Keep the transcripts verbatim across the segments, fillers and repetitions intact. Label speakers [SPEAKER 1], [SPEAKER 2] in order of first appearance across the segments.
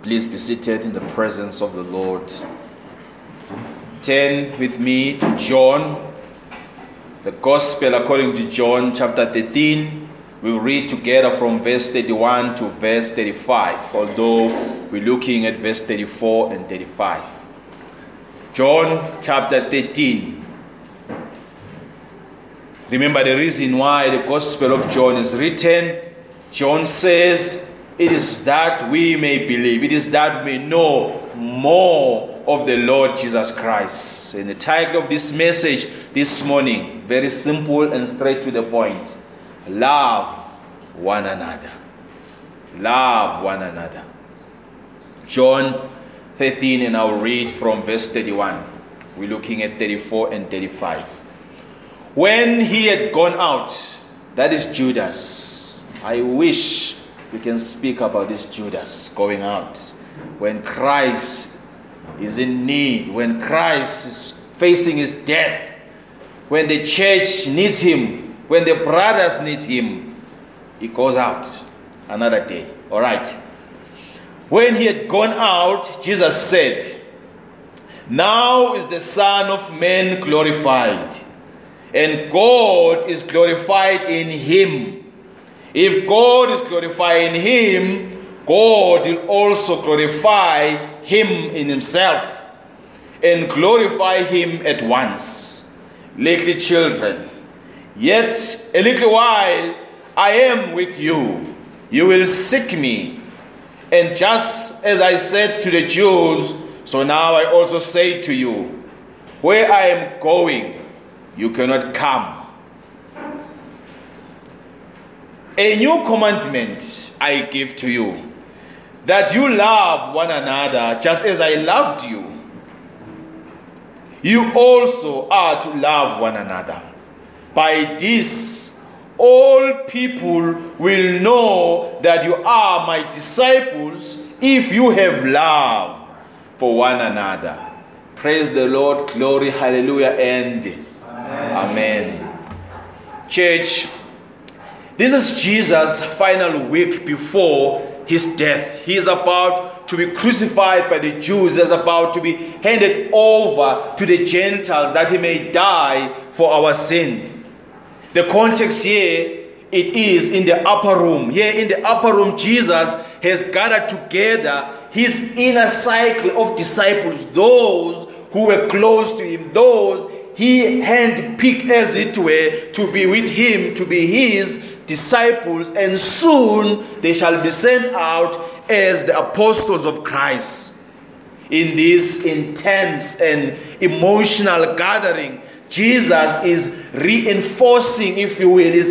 [SPEAKER 1] Please be seated in the presence of the Lord. Turn with me to John, the Gospel according to John chapter thirteen. We'll read together from verse thirty-one to verse thirty-five, although we're looking at verse thirty-four and thirty-five. John chapter thirteen. Remember the reason why the Gospel of John is written. John says, it is that we may believe, it is that we may know more of the Lord Jesus Christ. And the title of this message this morning, very simple and straight to the point. Love one another. Love one another. John thirteen, and I'll read from verse thirty-one. We're looking at thirty-four and thirty-five. When he had gone out, that is Judas. I wish we can speak about this Judas going out. When Christ is in need, when Christ is facing his death, when the church needs him, when the brothers need him, he goes out another day. All right. When he had gone out, Jesus said, now is the Son of Man glorified, and God is glorified in him. If God is glorified in him, God will also glorify him in himself and glorify him at once. Little children, yet a little while I am with you. You will seek me. And just as I said to the Jews, so now I also say to you, where I am going, you cannot come. A new commandment I give to you, that you love one another just as I loved you. You also are to love one another. By this, all people will know that you are my disciples if you have love for one another. Praise the Lord, glory, hallelujah, and amen. Amen. Church, this is Jesus' final week before his death. He is about to be crucified by the Jews. He is about to be handed over to the Gentiles that he may die for our sin. The context here, it is in the upper room. Here in the upper room, Jesus has gathered together his inner cycle of disciples, those who were close to him, those he handpicked, as it were, to be with him, to be his disciples, and soon they shall be sent out as the apostles of Christ. In this intense and emotional gathering, Jesus is reinforcing, if you will, is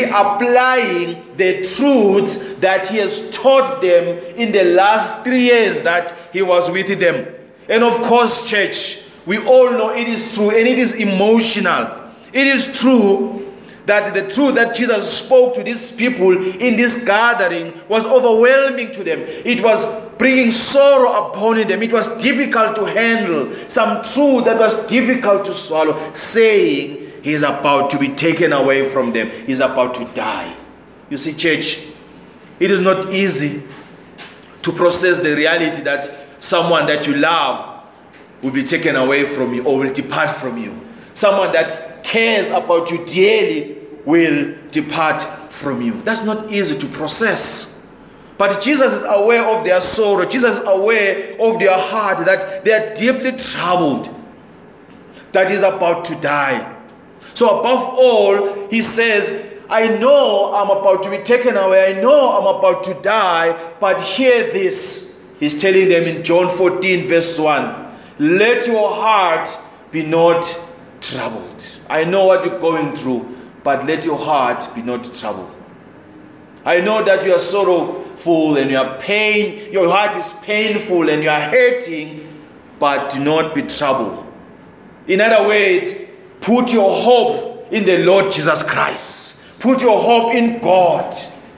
[SPEAKER 1] reapplying the truths that he has taught them in the last three years that he was with them. And of course, church, we all know it is true and it is emotional. It is true that the truth that Jesus spoke to these people in this gathering was overwhelming to them. It was bringing sorrow upon them. It was difficult to handle. Some truth that was difficult to swallow, saying he's about to be taken away from them. He's about to die. You see, church, it is not easy to process the reality that someone that you love will be taken away from you or will depart from you. Someone that cares about you dearly will depart from you. That's not easy to process. But Jesus is aware of their sorrow. Jesus is aware of their heart, that they are deeply troubled, that he's about to die. So above all, he says, I know I'm about to be taken away. I know I'm about to die. But hear this. He's telling them in John fourteen verse one, let your heart be not troubled. I know what you're going through, but let your heart be not troubled. I know that you are sorrowful and you are pain, your heart is painful and you are hurting, but do not be troubled. In other words, put your hope in the Lord Jesus Christ. Put your hope in God.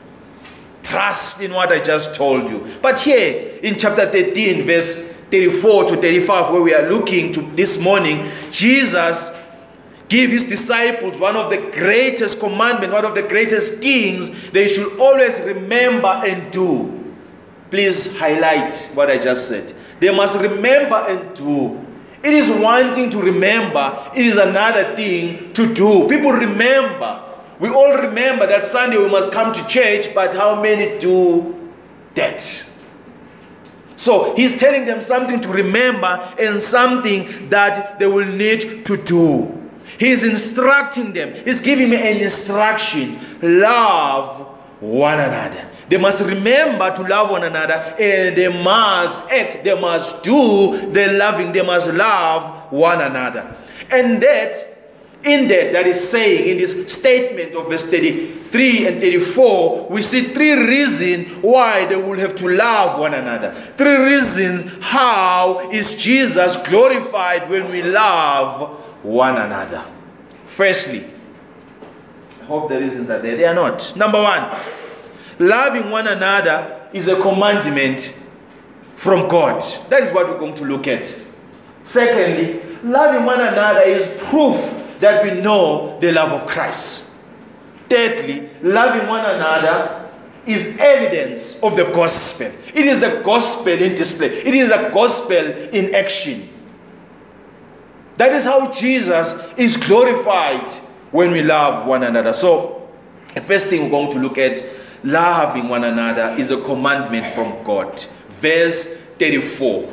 [SPEAKER 1] Trust in what I just told you. But here in chapter thirteen, verse thirty-four to thirty-five, where we are looking to this morning, Jesus give his disciples one of the greatest commandments, one of the greatest things they should always remember and do. please highlight what I just said. They must remember and do. It is one thing to remember, it is another thing to do. People remember. We all remember that Sunday we must come to church, but how many do that? So he's telling them something to remember and something that they will need to do. He's instructing them. He's giving me an instruction. Love one another. They must remember to love one another, and they must act, they must do the loving, they must love one another. And that, in that, that is saying, in this statement of verse thirty-three and thirty-four, we see three reasons why they will have to love one another. Three reasons how is Jesus glorified when we love one another. Firstly, I hope the reasons are there. They are not. Number one, loving one another is a commandment from God. That is what we're going to look at. Secondly, loving one another is proof that we know the love of Christ. Thirdly, loving one another is evidence of the gospel. It is the gospel in display. It is the gospel in action. That is how Jesus is glorified when we love one another. So, the first thing we're going to look at, loving one another, is a commandment from God. Verse thirty-four.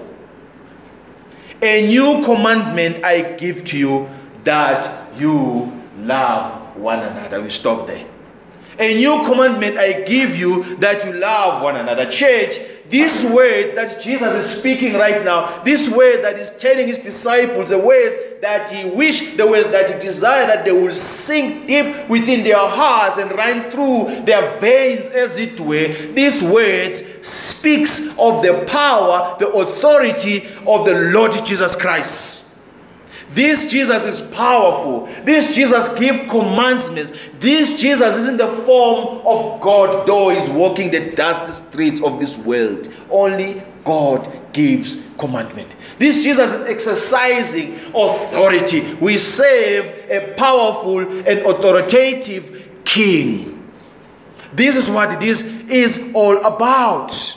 [SPEAKER 1] A new commandment I give to you, that you love one another. We stop there. A new commandment I give you, that you love one another. Church, this word that Jesus is speaking right now, this word that is telling his disciples, the words that he wished, the words that he desired, that they will sink deep within their hearts and run through their veins, as it were. This word speaks of the power, the authority of the Lord Jesus Christ. This Jesus is powerful. This Jesus gives commandments. This Jesus is in the form of God, though he's walking the dusty streets of this world. Only God gives commandment. This Jesus is exercising authority. We serve a powerful and authoritative King. This is what this is all about.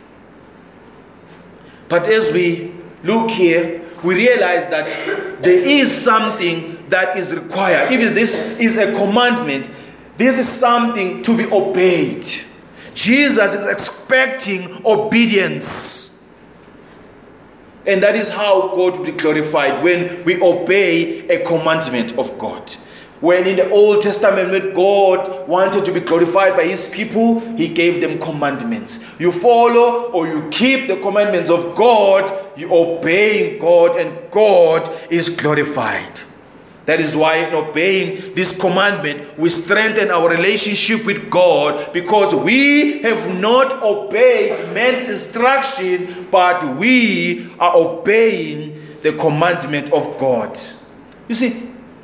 [SPEAKER 1] But as we look here, we realize that there is something that is required. If this is a commandment, this is something to be obeyed. Jesus is expecting obedience. And that is how God will be glorified, when we obey a commandment of God. When in the Old Testament, when God wanted to be glorified by his people, he gave them commandments. You follow or you keep the commandments of God, you obeying God, and God is glorified. That is why in obeying this commandment, we strengthen our relationship with God, because we have not obeyed man's instruction, but we are obeying the commandment of God. You see,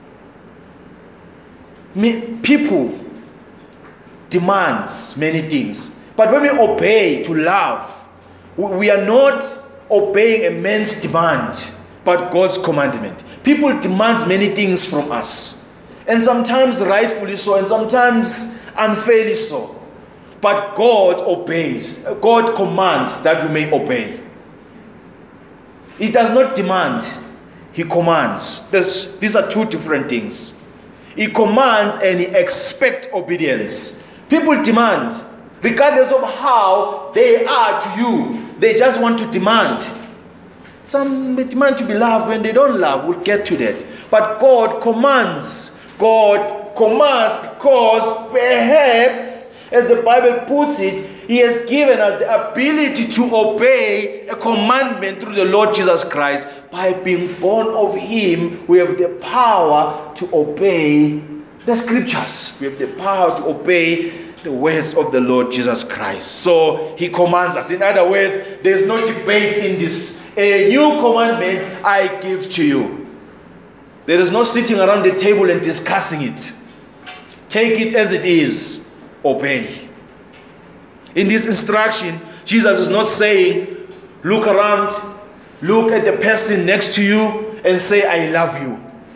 [SPEAKER 1] people demands many things, but when we obey to love, we are not obeying a man's demand, but God's commandment. People demand many things from us, and sometimes rightfully so, and sometimes unfairly so. But God obeys. God commands that we may obey. He does not demand, he commands. There's, these are two different things. He commands and he expects obedience. People demand, regardless of how they are to you. They just want to demand. Some demand to be loved when they don't love. We'll get to that. But God commands. God commands because perhaps, as the Bible puts it, he has given us the ability to obey a commandment through the Lord Jesus Christ. By being born of him, we have the power to obey the scriptures. We have the power to obey the words of the Lord Jesus Christ. So he commands us. In other words, there is no debate in this. A new commandment I give to you. There is no sitting around the table and discussing it. Take it as it is. Obey. In this instruction, Jesus is not saying, look around, look at the person next to you and say, I love you.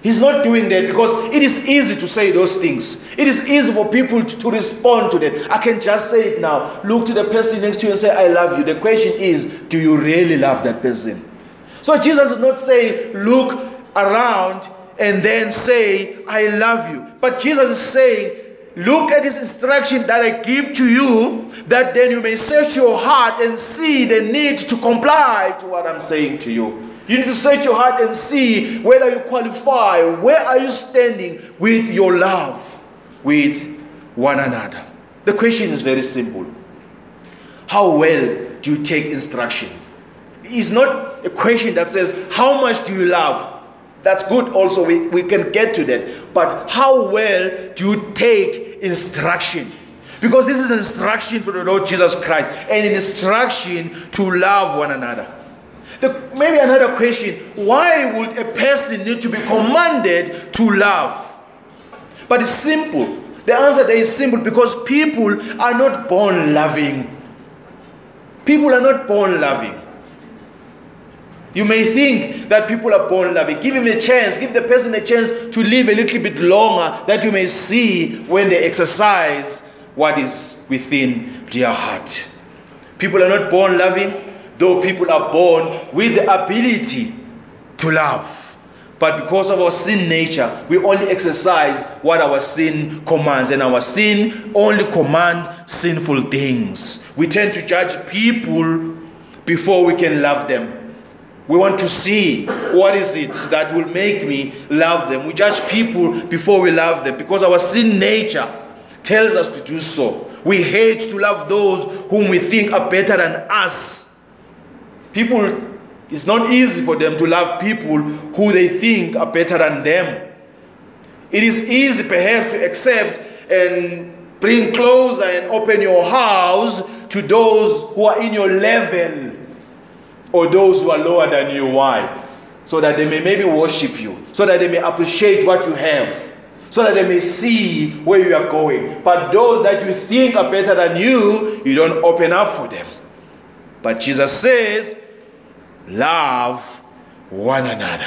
[SPEAKER 1] He's not doing that because it is easy to say those things. It is easy for people to, to respond to that. I can just say it now. Look to the person next to you and say, I love you. The question is, do you really love that person? So Jesus is not saying, look around and then say, I love you. But Jesus is saying, look at this instruction that I give to you, that then you may search your heart and see the need to comply to what I'm saying to you. You need to search your heart and see whether you qualify. Where are you standing with your love with one another? The question is very simple. How well do you take instruction? It's not a question that says, how much do you love? That's good also, we, we can get to that. But how well do you take instruction? Because this is an instruction for the Lord Jesus Christ, and an instruction to love one another. The, maybe another question, why would a person need to be commanded to love? But it's simple. The answer there is simple, because people are not born loving. People are not born loving. You may think that people are born loving. Give him a chance. Give the person a chance to live a little bit longer, that you may see when they exercise what is within their heart. People are not born loving, though people are born with the ability to love. But because of our sin nature, we only exercise what our sin commands. And our sin only commands sinful things. We tend to judge people before we can love them. We want to see what is it that will make me love them. We judge people before we love them because our sin nature tells us to do so. We hate to love those whom we think are better than us. People, it's not easy for them to love people who they think are better than them. It is easy perhaps to accept and bring closer and open your house to those who are in your level, or those who are lower than you. Why? So that they may maybe worship you, so that they may appreciate what you have, so that they may see where you are going. But those that you think are better than you, you don't open up for them. But Jesus says, love one another.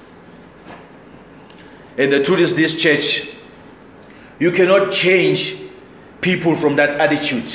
[SPEAKER 1] And the truth is this, church, you cannot change people from that attitude.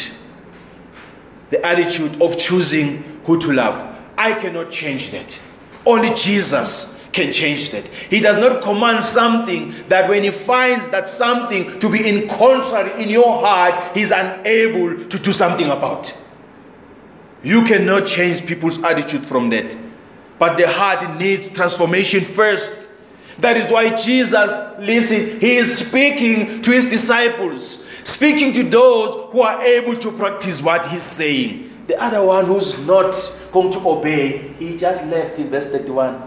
[SPEAKER 1] The attitude of choosing who to love. I cannot change that. Only Jesus can change that. He does not command something that when he finds that something to be in contrary in your heart, he's unable to do something about. You cannot change people's attitude from that. But the heart needs transformation first. That is why Jesus, listen, he is speaking to his disciples, speaking to those who are able to practice what he's saying. The other one who's not going to obey, he just left in verse thirty-one.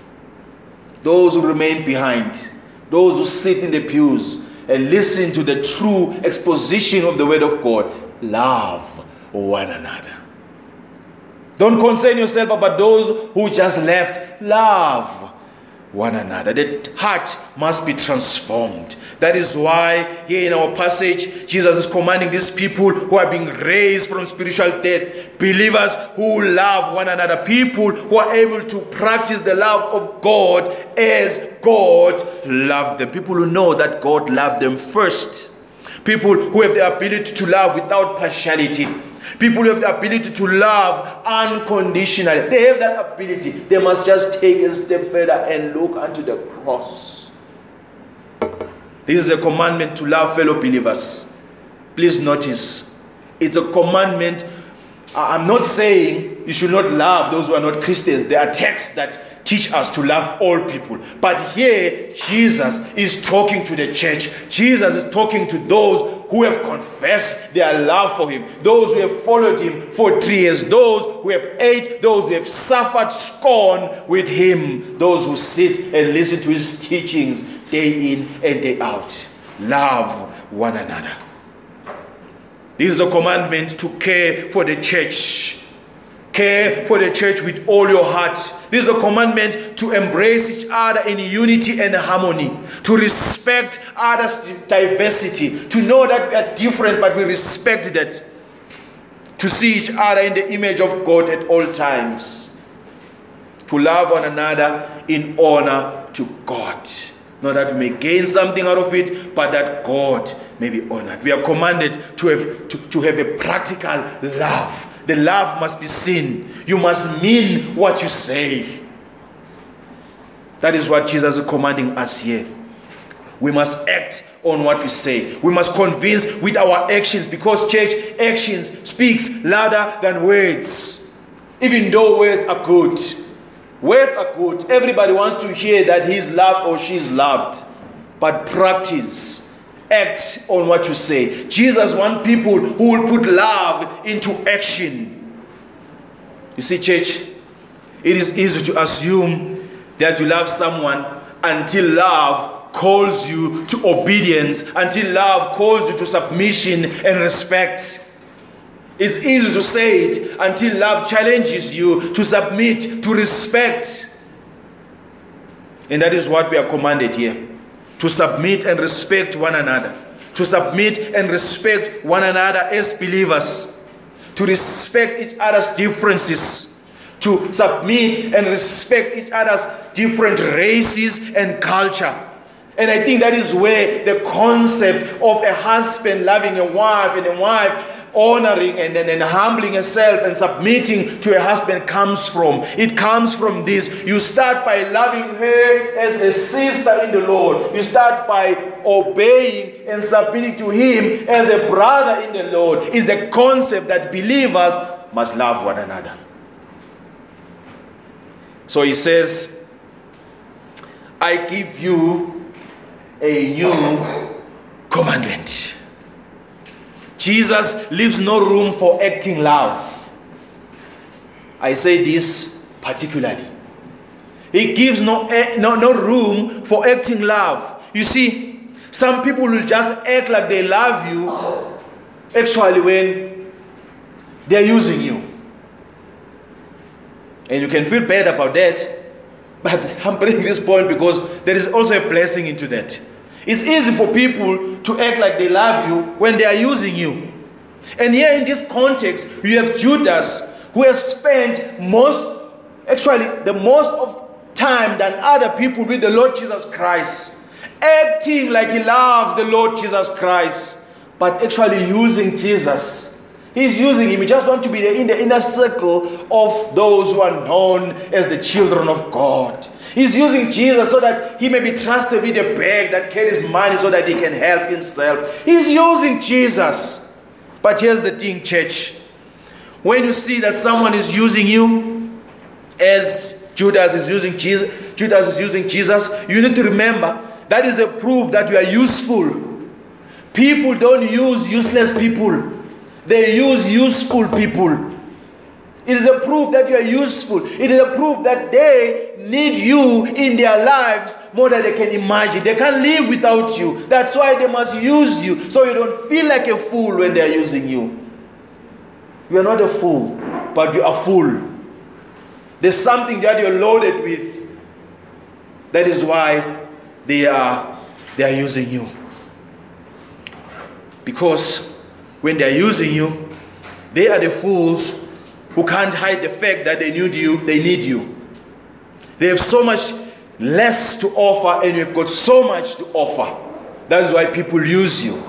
[SPEAKER 1] Those who remain behind, those who sit in the pews and listen to the true exposition of the word of God, love one another. Don't concern yourself about those who just left. Love one another. The heart must be transformed. That is why here in our passage, Jesus is commanding these people who are being raised from spiritual death, believers who love one another, people who are able to practice the love of God as God loved them, people who know that God loved them first, people who have the ability to love without partiality, people who have the ability to love unconditionally. They have that ability. They must just take a step further and look unto the cross. This is a commandment to love fellow believers. Please notice, it's a commandment. I'm not saying you should not love those who are not Christians. There are texts that teach us to love all people. But here, Jesus is talking to the church. Jesus is talking to those who have confessed their love for him, those who have followed him for three years, those who have ate, those who have suffered scorn with him, those who sit and listen to his teachings day in and day out. Love one another. This is a commandment to care for the church. Care for the church with all your heart. This is a commandment to embrace each other in unity and harmony, to respect others' diversity, to know that we are different but we respect that, to see each other in the image of God at all times, to love one another in honor to God. Not that we may gain something out of it, but that God may be honored. We are commanded to have, to, to have a practical love. The love must be seen. You must mean what you say. That is what Jesus is commanding us here. We must act on what we say. We must convince with our actions, because church actions speaks louder than words. Even though words are good. Words are good. Everybody wants to hear that he's loved or she's loved. But practice. Act on what you say. Jesus wants people who will put love into action. You see, church, it is easy to assume that you love someone until love calls you to obedience, until love calls you to submission and respect. It's easy to say it until love challenges you to submit, to respect. And that is what we are commanded here. To submit and respect one another. To submit and respect one another as believers. To respect each other's differences. To submit and respect each other's different races and culture. And I think that is where the concept of a husband loving a wife and a wife honoring and, and, and humbling herself and submitting to a husband comes from. It comes from this. You start by loving her as a sister in the Lord. You start by obeying and submitting to him as a brother in the Lord. It's the concept that believers must love one another. So he says, I give you a new commandment. Jesus leaves no room for acting love. I say this particularly. He gives no, no, no room for acting love. You see, some people will just act like they love you actually when they're using you. And you can feel bad about that. But I'm bringing this point because there is also a blessing into that. It's easy for people to act like they love you when they are using you. And here in this context, you have Judas, who has spent most, actually the most of time than other people with the Lord Jesus Christ, acting like he loves the Lord Jesus Christ, but actually using Jesus. He's using him. He just wants to be in the inner circle of those who are known as the children of God. He's using Jesus so that he may be trusted with a bag that carries money so that he can help himself. He's using Jesus. But here's the thing, church. When you see that someone is using you, as Judas is using Jesus, Judas is using Jesus, you need to remember that is a proof that you are useful. People don't use useless people. They use useful people. It is a proof that you are useful. It is a proof that they need you in their lives more than they can imagine. They can't live without you. That's why they must use you, so you don't feel like a fool when they are using you. You are not a fool, but you are full. There's something that you're loaded with. That is why they are, they are using you. Because when they are using you, they are the fools who can't hide the fact that they need you, they need you. They have so much less to offer, and you've got so much to offer. That is why people use you.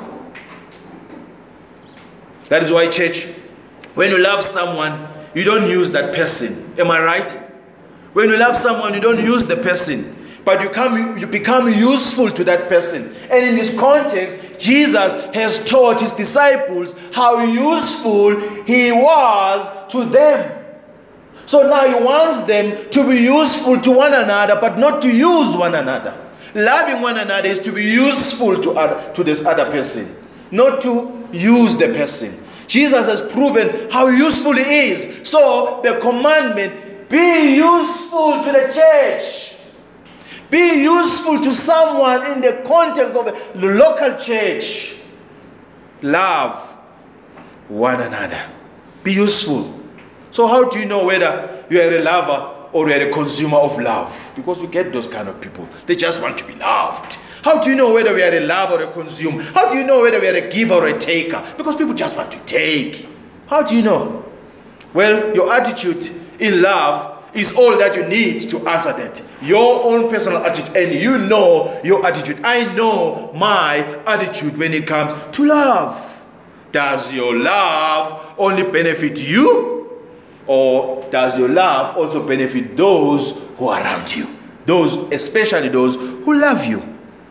[SPEAKER 1] That is why, church, when you love someone, you don't use that person. Am I right? When you love someone, you don't use the person, but you come, you become useful to that person. And in this context, Jesus has taught his disciples how useful he was to them. So now he wants them to be useful to one another, but not to use one another. Loving one another is to be useful to, other, to this other person, not to use the person. Jesus has proven how useful he is. So the commandment, be useful to the church. Be useful to someone in the context of the local church. Love one another. Be useful. So how do you know whether you are a lover or you are a consumer of love? Because we get those kind of people. They just want to be loved. How do you know whether we are a lover or a consumer? How do you know whether we are a giver or a taker? Because people just want to take. How do you know? Well, your attitude in love is all that you need to answer that. Your own personal attitude, and you know your attitude. I know my attitude when it comes to love. Does your love only benefit you, or does your love also benefit those who are around you? Those, especially those who love you.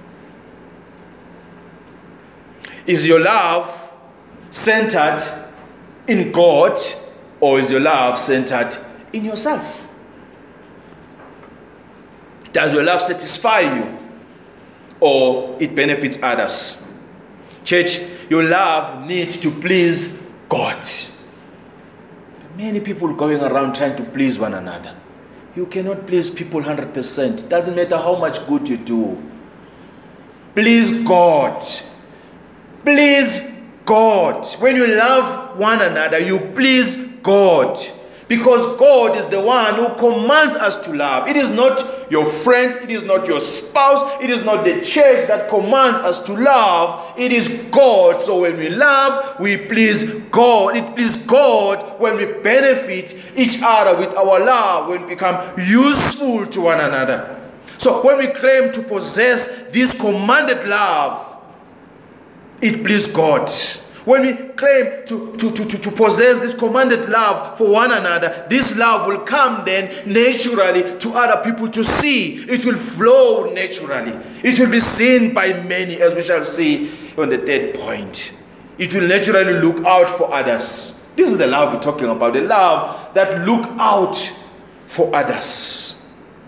[SPEAKER 1] Is your love centered in God, or is your love centered in yourself? Does your love satisfy you, or it benefits others? Church, your love needs to please God. Many people going around trying to please one another. You cannot please people one hundred percent. Doesn't matter how much good you do. Please God. Please God. When you love one another, you please God. Because God is the one who commands us to love. It is not your friend, it is not your spouse, it is not the church that commands us to love. It is God. So when we love, we please God. It pleases God when we benefit each other with our love, when we become useful to one another. So when we claim to possess this commanded love, it pleases God. When we claim to, to, to, to possess this commanded love for one another, this love will come then naturally to other people to see. It will flow naturally. It will be seen by many, as we shall see on the third point. It will naturally look out for others. This is the love we're talking about, the love that look out for others.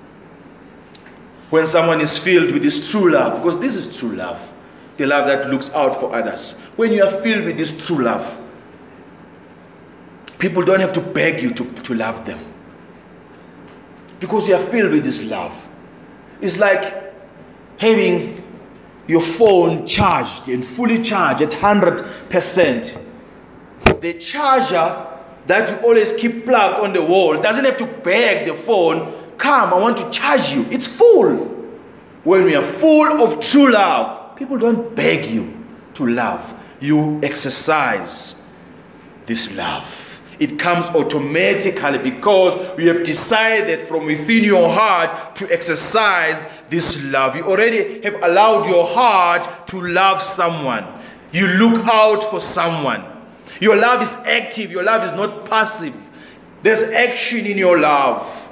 [SPEAKER 1] When someone is filled with this true love, because this is true love, the love that looks out for others. When you are filled with this true love, people don't have to beg you to, to love them. Because you are filled with this love. It's like having your phone charged and fully charged at one hundred percent. The charger that you always keep plugged on the wall doesn't have to beg the phone, come, I want to charge you. It's full. When we are full of true love, people don't beg you to love. You exercise this love. It comes automatically because we have decided from within your heart to exercise this love. You already have allowed your heart to love someone. You look out for someone. Your love is active. Your love is not passive. There's action in your love.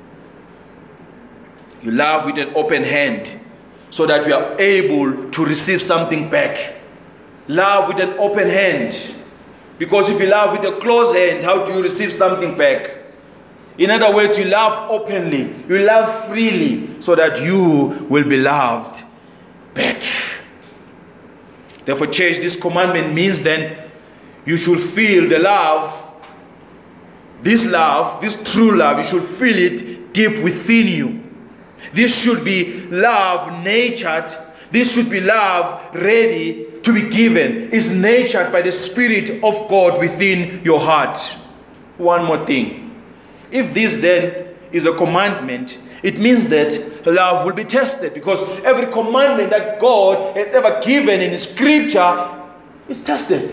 [SPEAKER 1] You love with an open hand, so that we are able to receive something back. Love with an open hand. Because if you love with a closed hand, how do you receive something back? In other words, you love openly. You love freely, so that you will be loved back. Therefore, church, this commandment means then you should feel the love. This love, this true love, you should feel it deep within you. This should be love natured. This should be love ready to be given. It's natured by the Spirit of God within your heart. One more thing. If this then is a commandment, it means that love will be tested. Because every commandment that God has ever given in Scripture is tested.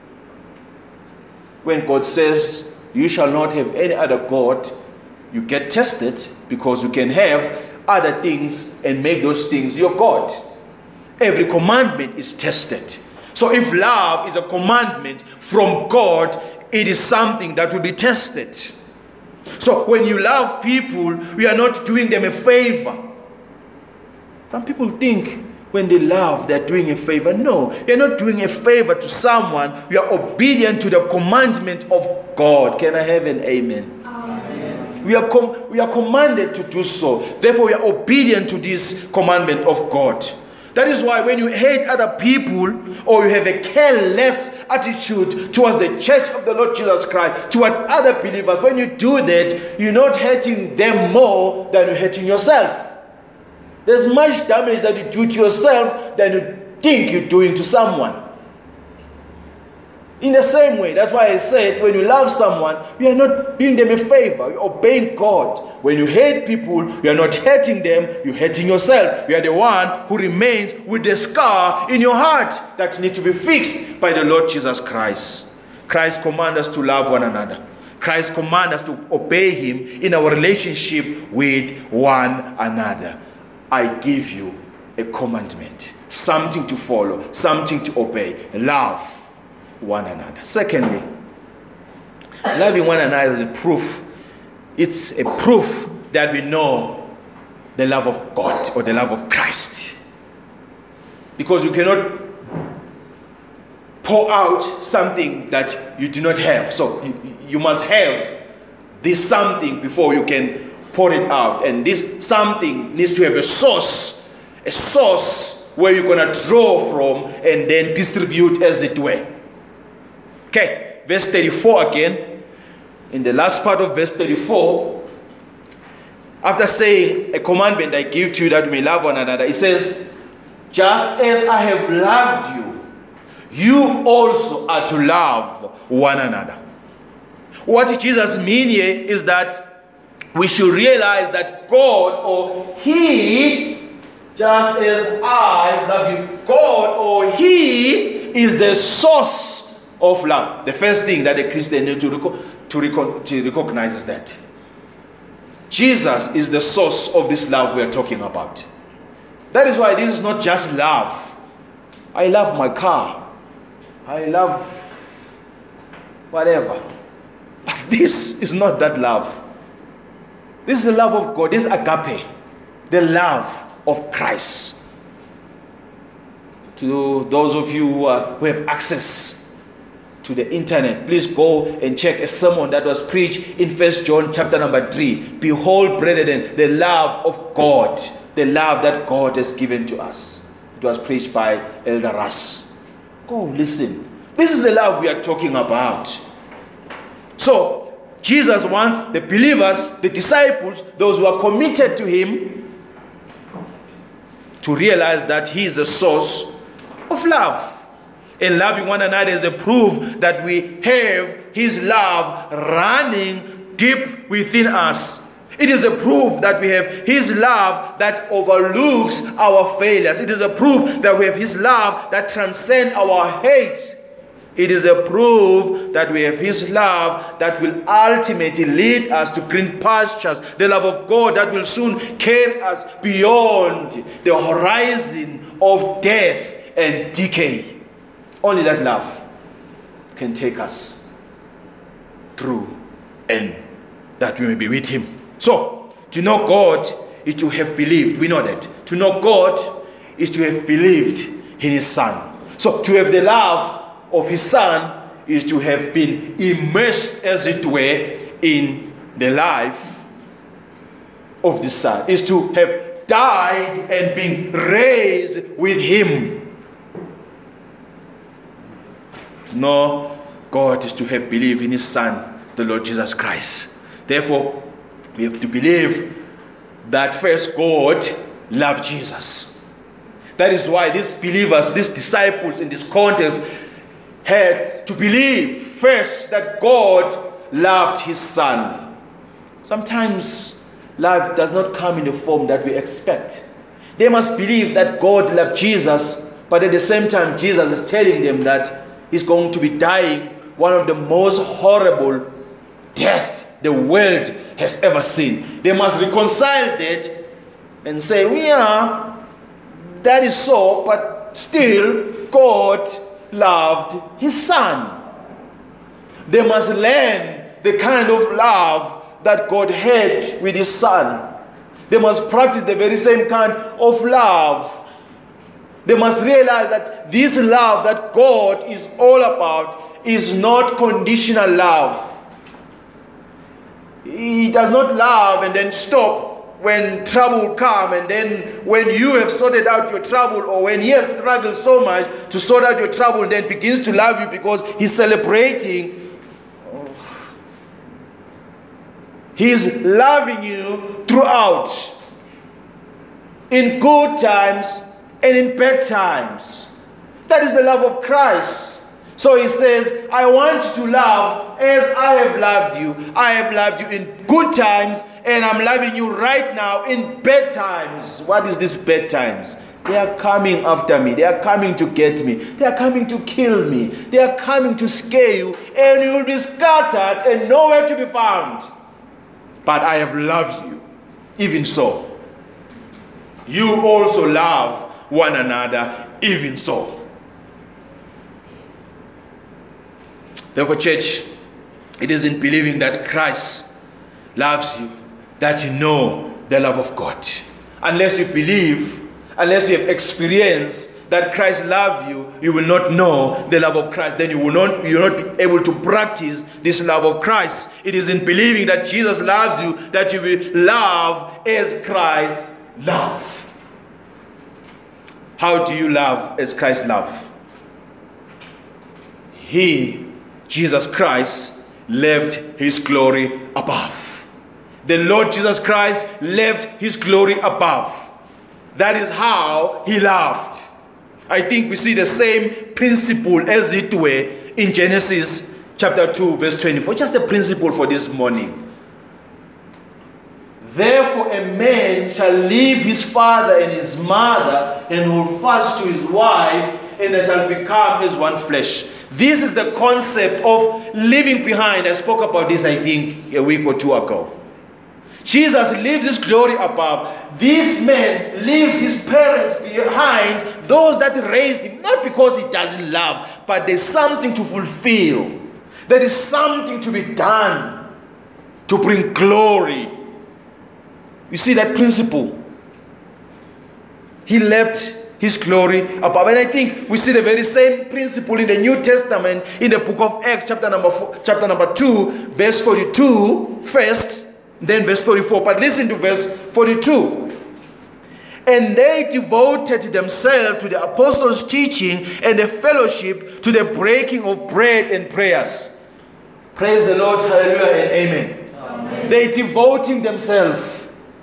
[SPEAKER 1] When God says, you shall not have any other God, you get tested because you can have other things and make those things your God. Every commandment is tested. So if love is a commandment from God, it is something that will be tested. So when you love people, we are not doing them a favor. Some people think when they love, they're doing a favor. No, you're not doing a favor to someone. We are obedient to the commandment of God. Can I have an amen? We are, com- we are commanded to do so. Therefore, we are obedient to this commandment of God. That is why when you hate other people, or you have a careless attitude towards the church of the Lord Jesus Christ, toward other believers, when you do that, you're not hurting them more than you're hurting yourself. There's much damage that you do to yourself than you think you're doing to someone. In the same way, that's why I said, when you love someone, you are not doing them a favor. You're obeying God. When you hate people, you are not hurting them. You're hurting yourself. You are the one who remains with the scar in your heart that needs to be fixed by the Lord Jesus Christ. Christ commands us to love one another. Christ commands us to obey him in our relationship with one another. I give you a commandment, something to follow, something to obey. Love one another. Secondly, loving one another is a proof. It's a proof that we know the love of God or the love of Christ. Because you cannot pour out something that you do not have. So you, you must have this something before you can pour it out. And this something needs to have a source, a source where you're going to draw from and then distribute as it were. Okay, verse thirty-four again. In the last part of verse thirty-four, after saying, a commandment I give to you that you may love one another, it says, just as I have loved you, you also are to love one another. What Jesus means here is that we should realize that God or He, just as I love you, God or He is the source of love. The first thing that a Christian needs to, rec- to, rec- to recognize is that Jesus is the source of this love we are talking about. That is why this is not just love. I love my car. I love whatever. But this is not that love. This is the love of God. This is agape. The love of Christ. To those of you who, are, who have access to the internet, please go and check a sermon that was preached in First John chapter number three. Behold, brethren, the love of God. The love that God has given to us. It was preached by Elder Russ. Go listen. This is the love we are talking about. So, Jesus wants the believers, the disciples, those who are committed to him, to realize that he is the source of love. And loving one another is a proof that we have his love running deep within us. It is a proof that we have his love that overlooks our failures. It is a proof that we have his love that transcends our hate. It is a proof that we have his love that will ultimately lead us to green pastures. The love of God that will soon carry us beyond the horizon of death and decay. Only that love can take us through and that we may be with him. So, to know God is to have believed. We know that. To know God is to have believed in his Son. So, to have the love of his Son is to have been immersed, as it were, in the life of the Son. Is to have died and been raised with him. To know God is to have believed in his Son, the Lord Jesus Christ. Therefore, we have to believe that first God loved Jesus. That is why these believers, these disciples in this context, had to believe first that God loved his Son. Sometimes love does not come in the form that we expect. They must believe that God loved Jesus, but at the same time Jesus is telling them that he's going to be dying one of the most horrible deaths the world has ever seen. They must reconcile that and say, yeah, that is so, but still God loved his Son. They must learn the kind of love that God had with his Son. They must practice the very same kind of love. They must realize that this love that God is all about is not conditional love. He does not love and then stop when trouble comes, and then when you have sorted out your trouble, or when he has struggled so much to sort out your trouble, and then begins to love you because he's celebrating. Oh. He's loving you throughout, in good times and in bad times. That is the love of Christ. So he says, I want you to love as I have loved you. I have loved you in good times, and I'm loving you right now in bad times. What is this bad times? They are coming after me. They are coming to get me. They are coming to kill me. They are coming to scare you, and you will be scattered and nowhere to be found. But I have loved you. Even so, you also love one another. Even so. Therefore, church, it is in believing that Christ loves you that you know the love of God. Unless you believe, unless you have experienced that Christ loves you, you will not know the love of Christ. Then you will not, you will not be able to practice this love of Christ. It is in believing that Jesus loves you that you will love as Christ loves. How do you love as Christ loves? He, Jesus Christ, left his glory above. The Lord Jesus Christ left his glory above. That is how he loved. I think we see the same principle as it were in Genesis chapter two verse twenty-four. Just the principle for this morning. Therefore a man shall leave his father and his mother and hold fast to his wife, and they shall become as one flesh. This is the concept of leaving behind. I spoke about this, I think, a week or two ago. Jesus leaves his glory above. This man leaves his parents behind, those that raised him, not because he doesn't love, but there's something to fulfill. There is something to be done to bring glory. You see that principle? He left his glory above. And I think we see the very same principle in the New Testament, in the book of Acts, chapter number four, chapter number two, verse forty-two, first, then verse forty-four. But listen to verse forty-two. And they devoted themselves to the apostles' teaching and the fellowship, to the breaking of bread and prayers. Praise the Lord, hallelujah, and amen. Amen. They devoting themselves.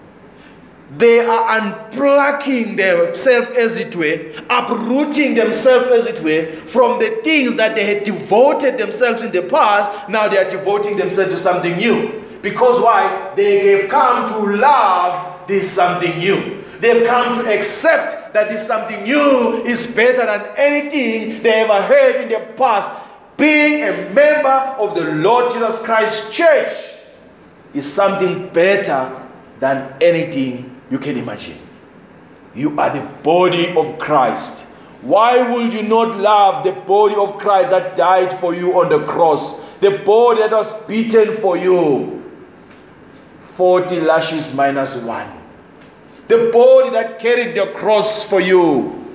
[SPEAKER 1] They are unplugging themselves, as it were, uprooting themselves, as it were, from the things that they had devoted themselves in the past. Now they are devoting themselves to something new. Because why? They have come to love this something new. They've come to accept that this something new is better than anything they ever heard in the past. Being a member of the Lord Jesus Christ Church is something better than anything you can imagine. You are the body of Christ. Why will you not love the body of Christ that died for you on the cross? The body that was beaten for you. forty lashes minus one. The body that carried the cross for you.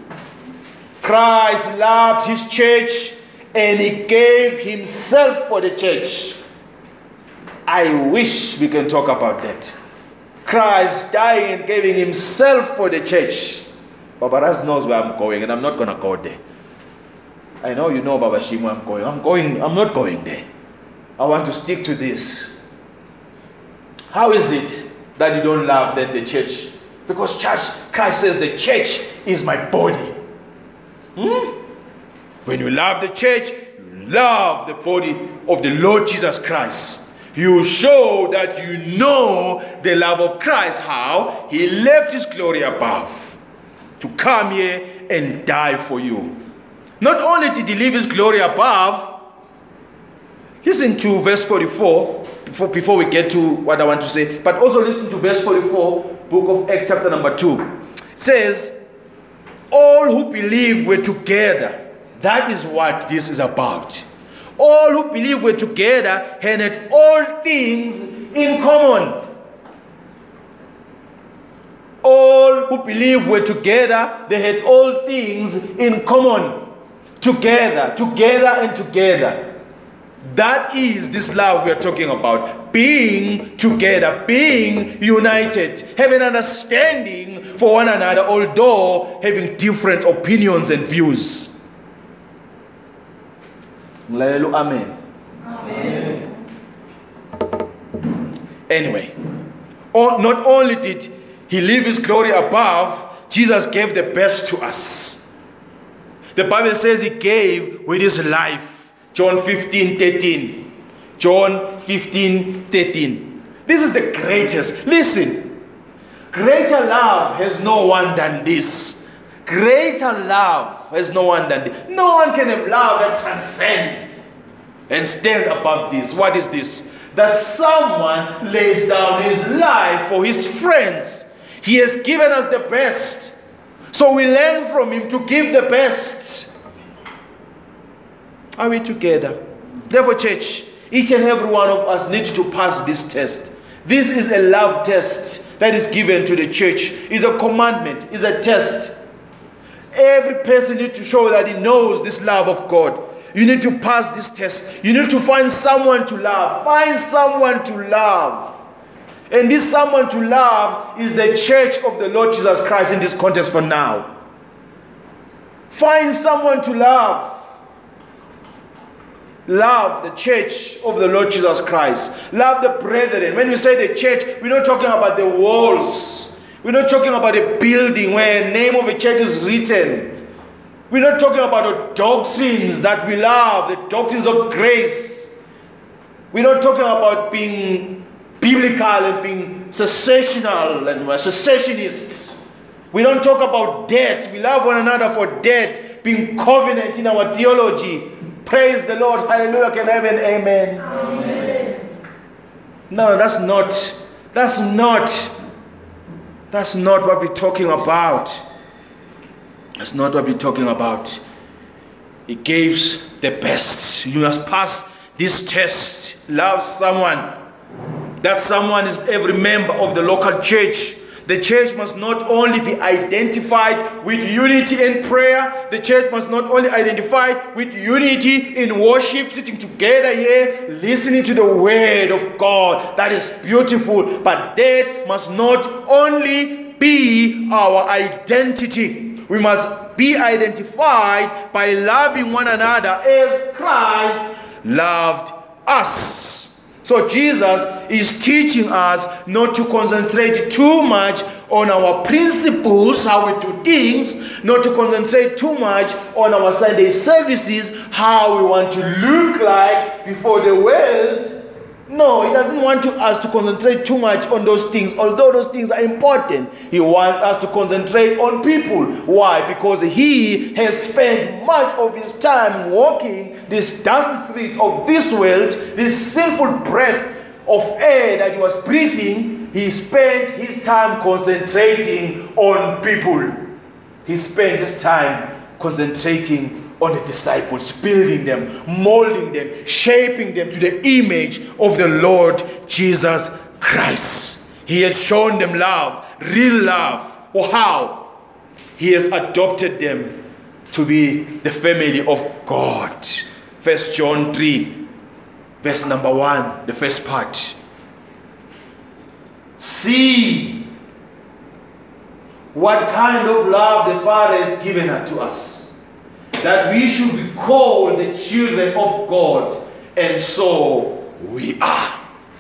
[SPEAKER 1] Christ loved his church and he gave himself for the church. I wish we can talk about that. Christ dying and giving himself for the church. Baba Ras knows where I'm going, and I'm not going to go there. I know you know, Baba Shimu, I'm going. I'm going. I'm not going there. I want to stick to this. How is it that you don't love then the church? Because church, Christ says the church is my body. Hmm? When you love the church, you love the body of the Lord Jesus Christ. You show that you know the love of Christ. How? He left his glory above to come here and die for you. Not only did he leave his glory above, listen to verse forty-four, before, before we get to what I want to say, but also listen to verse forty-four, book of Acts chapter number two. It says, all who believe were together. That is what this is about. All who believe were together and had all things in common. All who believe were together, they had all things in common. Together, together and together. That is this love we are talking about. Being together, being united, having understanding for one another, although having different opinions and views. Amen. Amen. Anyway, not only did he leave his glory above, Jesus gave the best to us. The Bible says he gave with his life. John fifteen thirteen. John fifteen thirteen. This is the greatest. Listen, greater love has no one than this, Greater love has no one than this. No one can have love that transcends and stand above this. What is this? That someone lays down his life for his friends. He has given us the best. So we learn from him to give the best. Are we together? Therefore, church, each and every one of us needs to pass this test. This is a love test that is given to the church. It's a commandment. It's a test. Every person needs to show that he knows this love of God. You need to pass this test. You need to find someone to love. Find someone to love. And this someone to love is the church of the Lord Jesus Christ in this context for now. Find someone to love. Love the church of the Lord Jesus Christ. Love the brethren. When we say the church, we're not talking about the walls. We're not talking about a building where the name of a church is written. We're not talking about the doctrines that we love, the doctrines of grace. We're not talking about being biblical and being cessational and we're cessationists. We don't talk about death. We love one another for death, being covenant in our theology. Praise the Lord. Hallelujah. Can I have an amen? Amen. No, that's not, that's not, that's not what we're talking about. That's not what we're talking about. He gives the best. You must pass this test. Love someone. That someone is every member of the local church. The church must not only be identified with unity in prayer. The church must not only identify with unity in worship, sitting together here, listening to the word of God. That is beautiful. But that must not only be our identity. We must be identified by loving one another as Christ loved us. So Jesus is teaching us not to concentrate too much on our principles, how we do things, not to concentrate too much on our Sunday services, how we want to look like before the world. No, he doesn't want to, us to concentrate too much on those things, although those things are important. He wants us to concentrate on people. Why? Because he has spent much of his time walking these dusty streets of this world, this sinful breath of air that he was breathing. He spent his time concentrating on people. He spent his time concentrating on the disciples, building them, molding them, shaping them to the image of the Lord Jesus Christ. He has shown them love, real love. Or how? He has adopted them to be the family of God. First John three, verse number one, the first part. See what kind of love the Father has given unto us, that we should be called the children of God, and so we are.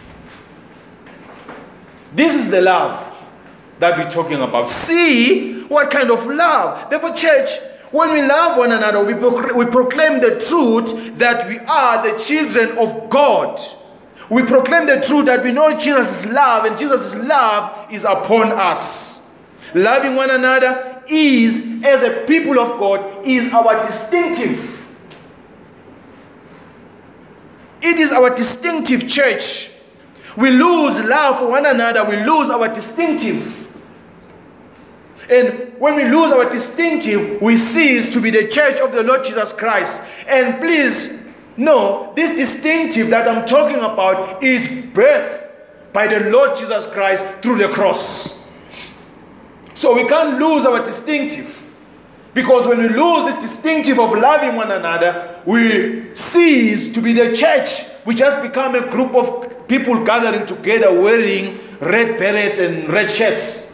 [SPEAKER 1] This is the love that we're talking about. See what kind of love. Therefore, church, when we love one another, we, procl- we proclaim the truth that we are the children of God. We proclaim the truth that we know Jesus' love, and Jesus' love is upon us. Loving one another is, as a people of God, is our distinctive. It is our distinctive, church. We lose love for one another, we lose our distinctive. And when we lose our distinctive, we cease to be the church of the Lord Jesus Christ. And please know, this distinctive that I'm talking about is birthed by the Lord Jesus Christ through the cross. So we can't lose our distinctive. Because when we lose this distinctive of loving one another, we cease to be the church. We just become a group of people gathering together wearing red berets and red shirts.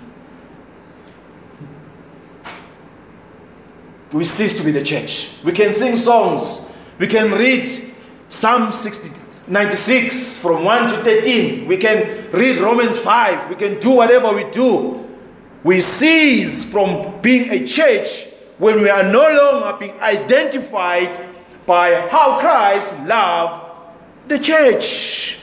[SPEAKER 1] We cease to be the church. We can sing songs. We can read Psalm sixty, ninety-six from one to thirteen. We can read Romans five. We can do whatever we do. We cease from being a church when we are no longer being identified by how Christ loved the church.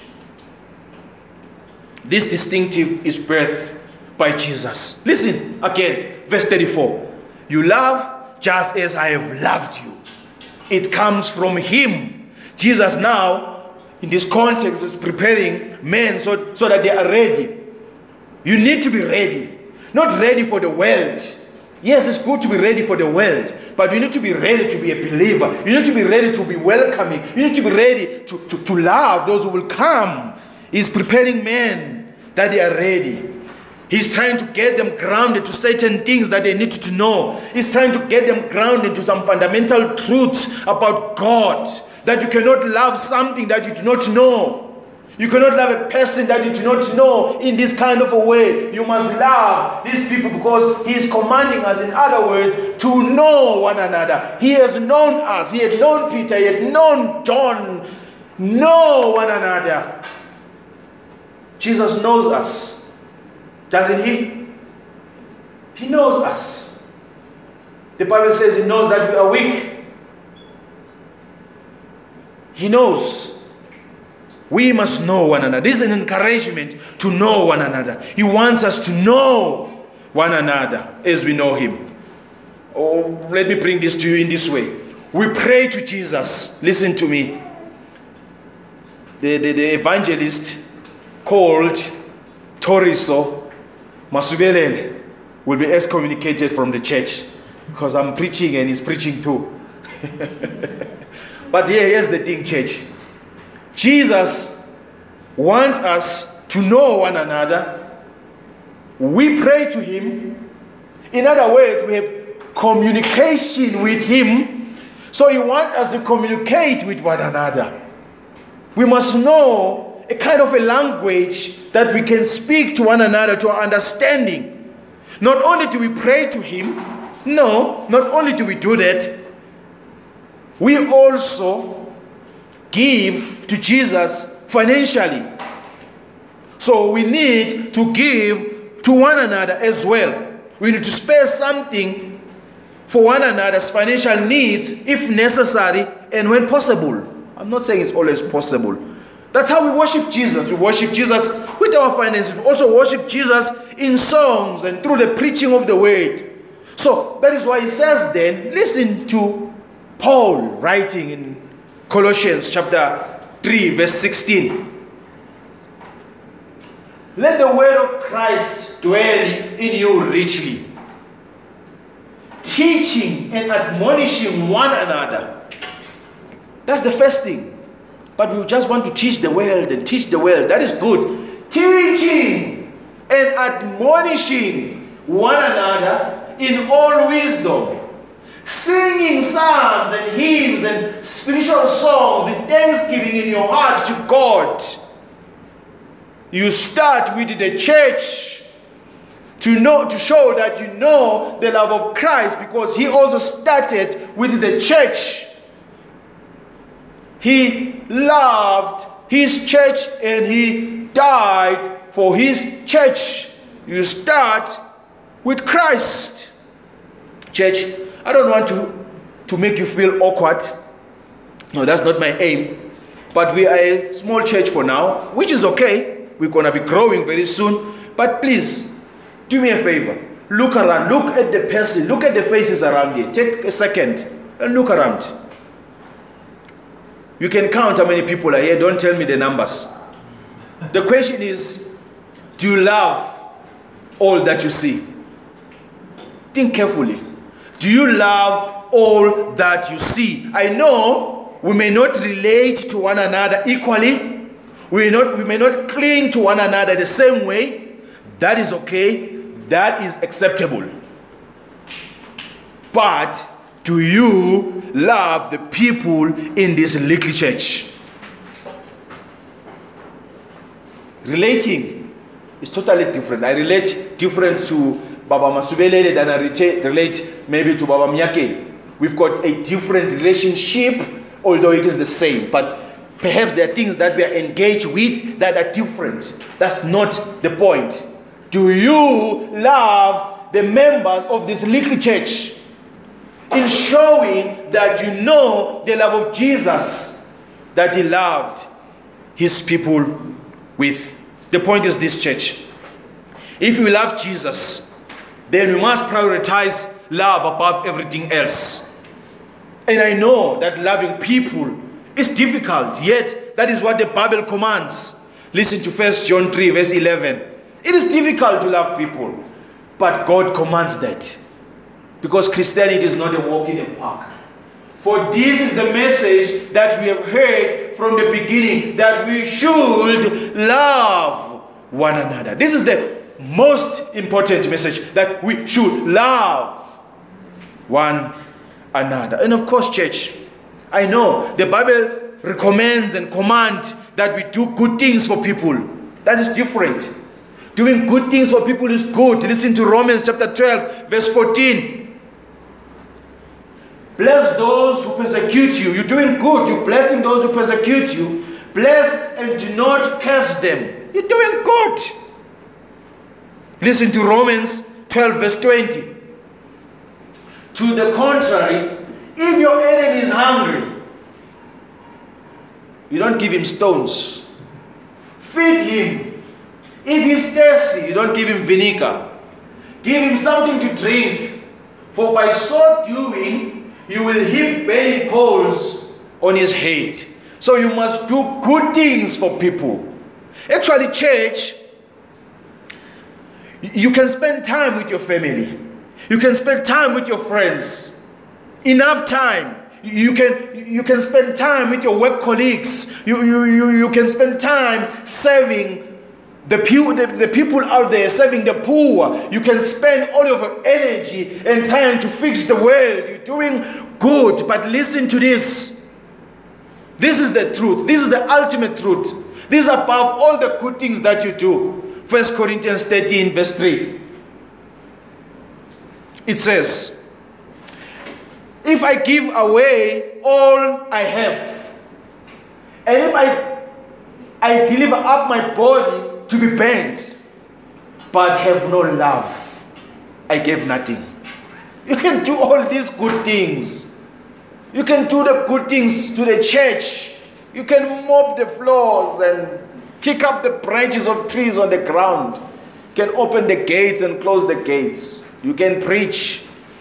[SPEAKER 1] This distinctive is birthed by Jesus. Listen again, verse thirty-four. You love just as I have loved you. It comes from him. Jesus now, in this context, is preparing men so, so that they are ready. You need to be ready. Not ready for the world. Yes, it's good to be ready for the world, but you need to be ready to be a believer. You need to be ready to be welcoming. You need to be ready to, to, to love those who will come. He's preparing men that they are ready. He's trying to get them grounded to certain things that they need to know. He's trying to get them grounded to some fundamental truths about God. That you cannot love something that you do not know. You cannot love a person that you do not know in this kind of a way. You must love these people because he is commanding us, in other words, to know one another. He has known us. He had known Peter. He had known John. Know one another. Jesus knows us. Doesn't he? He knows us. The Bible says he knows that we are weak. He knows. We must know one another. This is an encouragement to know one another. He wants us to know one another as we know him. Oh, let me bring this to you in this way. We pray to Jesus. Listen to me. The, the, the evangelist called Toriso Masubelele will be excommunicated from the church because I'm preaching and he's preaching too. But here, here's the thing, church. Jesus wants us to know one another. We pray to him. In other words, we have communication with him. So he wants us to communicate with one another. We must know a kind of a language that we can speak to one another to our understanding. Not only do we pray to him, no, not only do we do that, we also give to Jesus financially. So we need to give to one another as well. We need to spare something for one another's financial needs if necessary and when possible. I'm not saying it's always possible. That's how we worship Jesus. We worship Jesus with our finances. We also worship Jesus in songs and through the preaching of the word. So that is why he says then, listen to Paul writing in Colossians chapter three verse sixteen. Let the word of Christ dwell in you richly, teaching and admonishing one another. That's the first thing. But we just want to teach the world and teach the world. That is good. Teaching and admonishing one another in all wisdom, singing psalms and hymns and spiritual songs with thanksgiving in your heart to God. You start with the church to know, to show that you know the love of Christ, because he also started with the church. He loved his church and he died for his church. You start with Christ. Church, I don't want to, to make you feel awkward. No, that's not my aim. But we are a small church for now, which is okay. We're going to be growing very soon. But please, do me a favor. Look around. Look at the person. Look at the faces around here. Take a second and look around. You can count how many people are here. Don't tell me the numbers. The question is, do you love all that you see? Think carefully. Do you love all that you see? I know we may not relate to one another equally. We, not, we may not cling to one another the same way. That is okay. That is acceptable. But do you love the people in this little church? Relating is totally different. I relate different to Baba Masubelele than I relate maybe to Baba Miyake. We've got a different relationship, although it is the same. But perhaps there are things that we are engaged with that are different. That's not the point. Do you love the members of this little church? In showing that you know the love of Jesus that he loved his people with. The point is this, church. If we love Jesus, then we must prioritize love above everything else. And I know that loving people is difficult, yet that is what the Bible commands. Listen to First John three verse eleven. It is difficult to love people, but God commands that. Because Christianity is not a walk in a park. For this is the message that we have heard from the beginning, that we should love one another. This is the most important message, that we should love one another. And of course, church, I know the Bible recommends and commands that we do good things for people. That is different. Doing good things for people is good. Listen to Romans chapter twelve, verse fourteen. Bless those who persecute you. You're doing good. You're blessing those who persecute you. Bless and do not curse them. You're doing good. Listen to Romans twelve, verse twenty. To the contrary, if your enemy is hungry, you don't give him stones. Feed him. If he's thirsty, you don't give him vinegar. Give him something to drink. For by so doing, you will heap burning coals on his head. So you must do good things for people. Actually, church, you can spend time with your family. You can spend time with your friends. Enough time. You can, you can spend time with your work colleagues. You, you, you, you can spend time serving the, the, the people out there, serving the poor. You can spend all of your energy and time to fix the world. You're doing good. But listen to this. This is the truth. This is the ultimate truth. This is above all the good things that you do. First Corinthians thirteen, verse three. It says, if I give away all I have, and if I, I deliver up my body to be burnt, but have no love, I gave nothing. You can do all these good things. You can do the good things to the church. You can mop the floors and pick up the branches of trees on the ground. You can open the gates and close the gates. You can preach.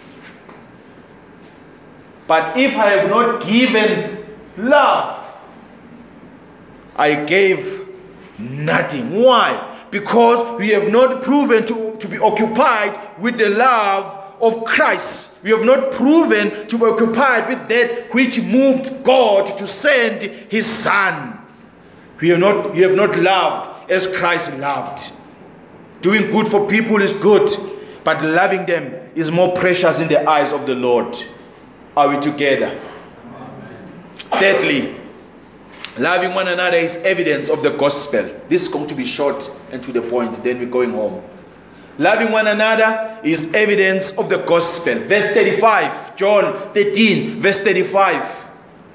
[SPEAKER 1] But if I have not given love, I gave nothing. Why? Because we have not proven to, to be occupied with the love of Christ. We have not proven to be occupied with that which moved God to send his Son. We have not, we have not loved as Christ loved. Doing good for people is good, but loving them is more precious in the eyes of the Lord. Are we together? Thirdly, loving one another is evidence of the gospel. This is going to be short and to the point, then we're going home. Loving one another is evidence of the gospel. Verse thirty-five, John thirteen, verse thirty-five.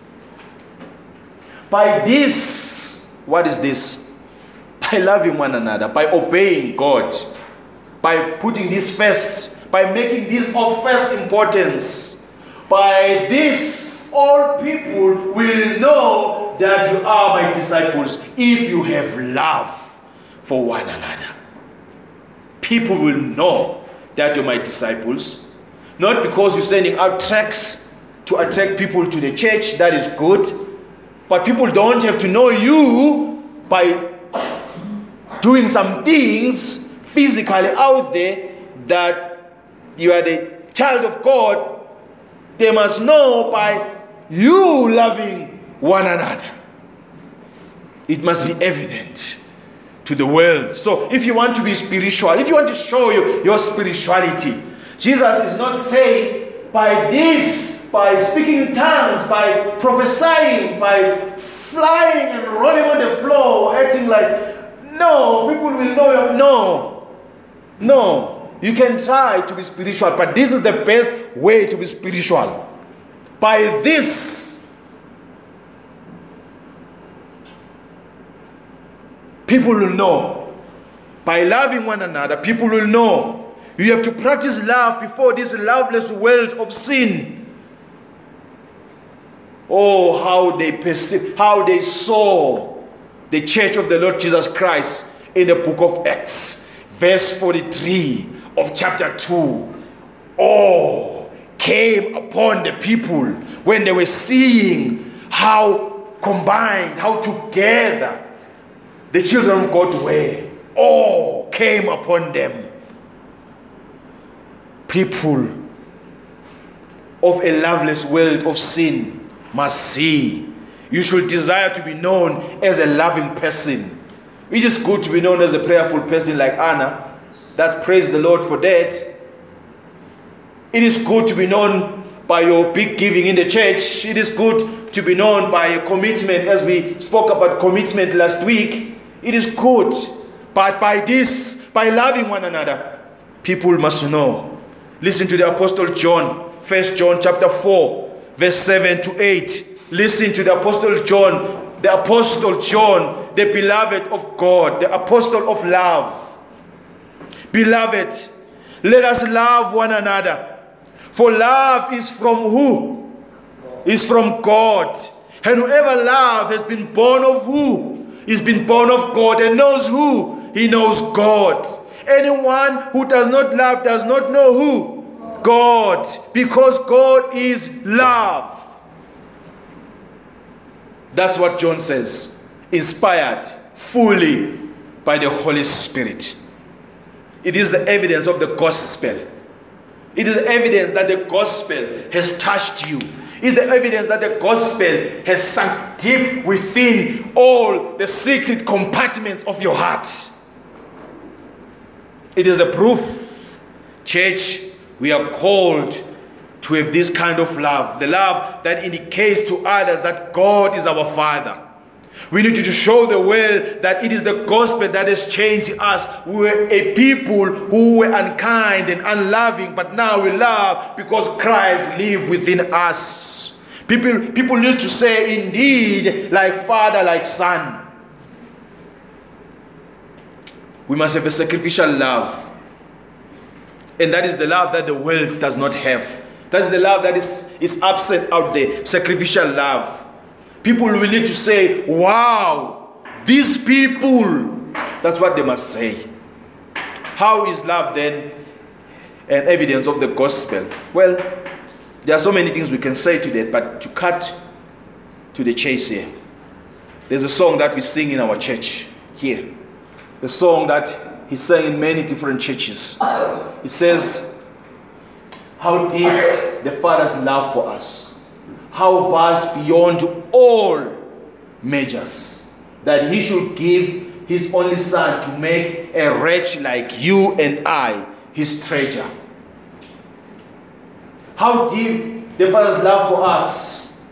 [SPEAKER 1] By this, what is this? By loving one another, by obeying God, by putting this first, by making this of first importance. By this, all people will know that you are my disciples if you have love for one another. People will know that you're my disciples, not because you're sending out tracts to attract people to the church. That is good, but people don't have to know you by doing some things physically out there that you are the child of God. They must know by you loving one another. It must be evident to the world. So if you want to be spiritual, if you want to show you your spirituality, Jesus is not saying by this, by speaking in tongues, by prophesying, by flying and rolling on the floor, acting like, no, people will know you. No, no. You can try to be spiritual, but this is the best way to be spiritual. By this, people will know. By loving one another, people will know. You have to practice love before this loveless world of sin. Oh, how they perceive, how they saw the church of the Lord Jesus Christ in the book of Acts, verse forty-three of chapter two awe came upon the people when they were seeing how combined, how together the children of God were. Awe came upon them. People of a loveless world of sin must see. You should desire to be known as a loving person. It is good to be known as a prayerful person like Anna. That's praise the Lord for that. It is good to be known by your big giving in the church. It is good to be known by a commitment, as we spoke about commitment last week. It is good. But by this, by loving one another, people must know. Listen to the Apostle John, First John chapter four, verse seven to eight. Listen to the Apostle John, the Apostle John, the beloved of God, the apostle of love. Beloved, let us love one another. For love is from who? Is from God. And whoever loves has been born of who? He's been born of God and knows who? He knows God. Anyone who does not love does not know who? God. Because God is love. That's what John says. Inspired fully by the Holy Spirit. It is the evidence of the gospel. It is the evidence that the gospel has touched you. It is the evidence that the gospel has sunk deep within all the secret compartments of your heart. It is the proof. Church, we are called to have this kind of love. The love that indicates to others that God is our Father. We need to show the world that it is the gospel that has changed us. We were a people who were unkind and unloving, but now we love because Christ lives within us. People, people used to say, indeed, like father, like son. We must have a sacrificial love. And that is the love that the world does not have. That's the love that is, is absent out there. Sacrificial love. People will need to say, wow, these people. That's what they must say. How is love then an evidence of the gospel? Well, there are so many things we can say to that, but to cut to the chase here. There's a song that we sing in our church here. The song that he sang in many different churches. It says, how deep the Father's love for us. How vast beyond all measures, that he should give his only son to make a wretch like you and I his treasure. How deep the Father's love for us.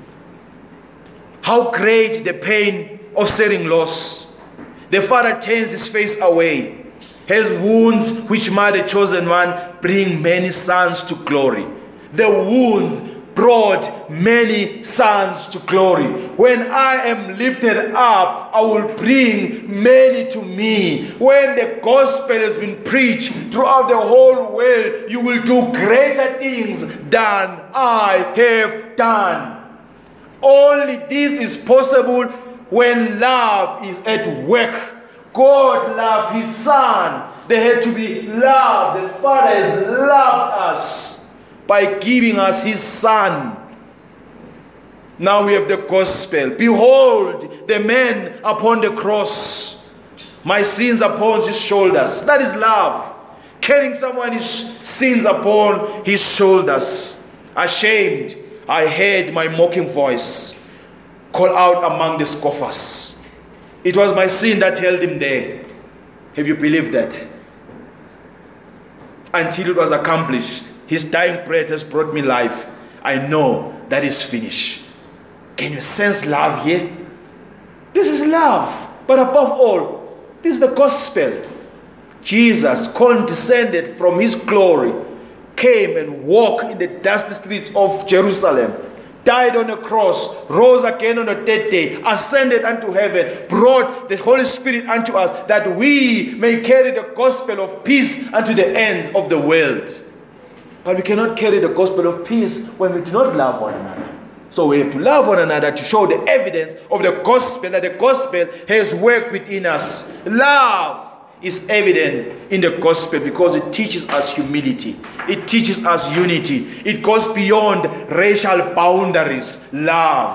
[SPEAKER 1] How great the pain of sharing loss. The Father turns his face away. His wounds which mar the chosen one bring many sons to glory. The wounds brought many sons to glory. When I am lifted up, I will bring many to me. When the gospel has been preached throughout the whole world, you will do greater things than I have done. Only this is possible when love is at work. God loved his son. They had to be loved. The Father has loved us by giving us his son. Now we have the gospel. Behold the man upon the cross, my sins upon his shoulders. That is love. Carrying someone's sins upon his shoulders. Ashamed, I heard my mocking voice call out among the scoffers. It was my sin that held him there. Have you believed that? Until it was accomplished. His dying breath has brought me life. I know that is finished. Can you sense love here? This is love. But above all, this is the gospel. Jesus, condescended from his glory, came and walked in the dusty streets of Jerusalem, died on the cross, rose again on the third day, ascended unto heaven, brought the Holy Spirit unto us, that we may carry the gospel of peace unto the ends of the world. But we cannot carry the gospel of peace when we do not love one another. So we have to love one another to show the evidence of the gospel, that the gospel has worked within us. Love is evident in the gospel because it teaches us humility. It teaches us unity. It goes beyond racial boundaries. Love.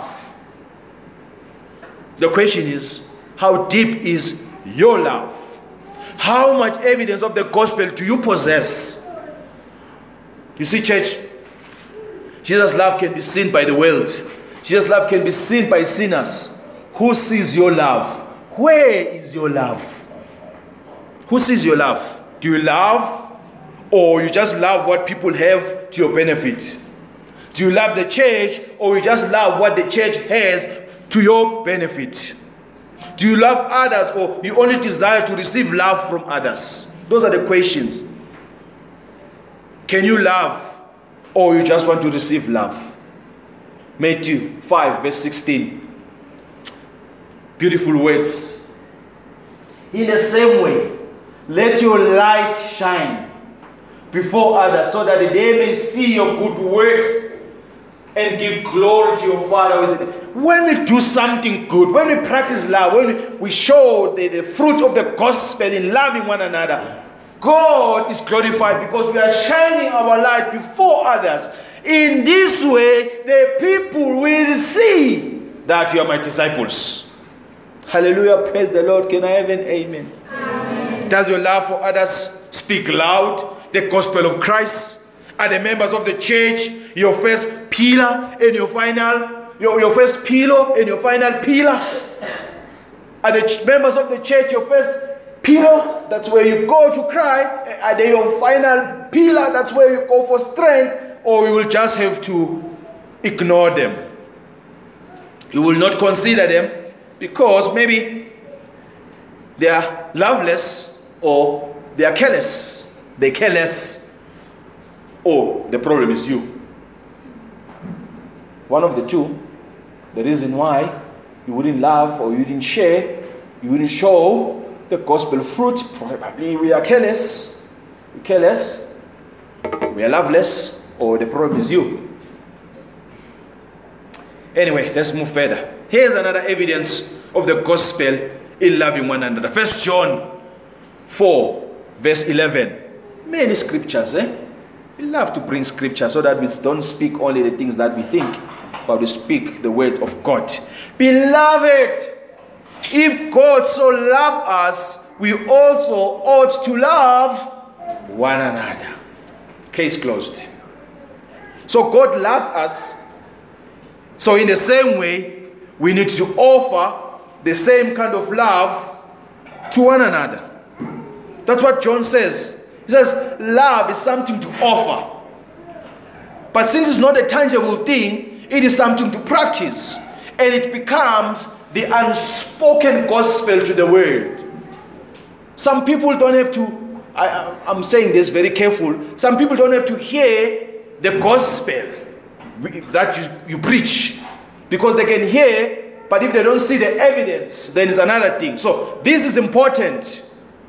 [SPEAKER 1] The question is, how deep is your love? How much evidence of the gospel do you possess? You see, church, Jesus' love can be seen by the world. Jesus' love can be seen by sinners. Who sees your love? Where is your love? Who sees your love? Do you love, or you just love what people have to your benefit? Do you love the church, or you just love what the church has to your benefit? Do you love others, or you only desire to receive love from others? Those are the questions. Can you love, or you just want to receive love? Matthew five verse sixteen. Beautiful words. In the same way, let your light shine before others, so that they may see your good works and give glory to your Father. When we do something good, when we practice love, when we show the, the fruit of the gospel in loving one another, God is glorified because we are shining our light before others. In this way, the people will see that you are my disciples. Hallelujah, praise the Lord. Can I have an amen? Amen. Does your love for others speak loud the gospel of Christ? Are the members of the church your first pillar and your final, your, your first pillar and your final pillar? Are the ch- members of the church your first pillar? That's where you go to cry. Are they your final pillar? That's where you go for strength. Or you will just have to ignore them. You will not consider them because maybe they are loveless or they are careless. They care less. Or the problem is you. One of the two. The reason why you wouldn't love or you didn't share, you wouldn't show the gospel fruit. Probably we are careless. We careless. We are loveless. Or the problem is you. Anyway, let's move further. Here's another evidence of the gospel in loving one another. First John four, verse eleven. Many scriptures, eh? We love to bring scripture so that we don't speak only the things that we think, but we speak the word of God. Beloved, if God so loved us, we also ought to love one another. Case closed. So God loves us. So in the same way, we need to offer the same kind of love to one another. That's what John says. He says, love is something to offer. But since it's not a tangible thing, it is something to practice. And it becomes the unspoken gospel to the world. Some people don't have to, I, I'm saying this very careful, some people don't have to hear the gospel that you, you preach, because they can hear, but if they don't see the evidence, then it's another thing. So this is important.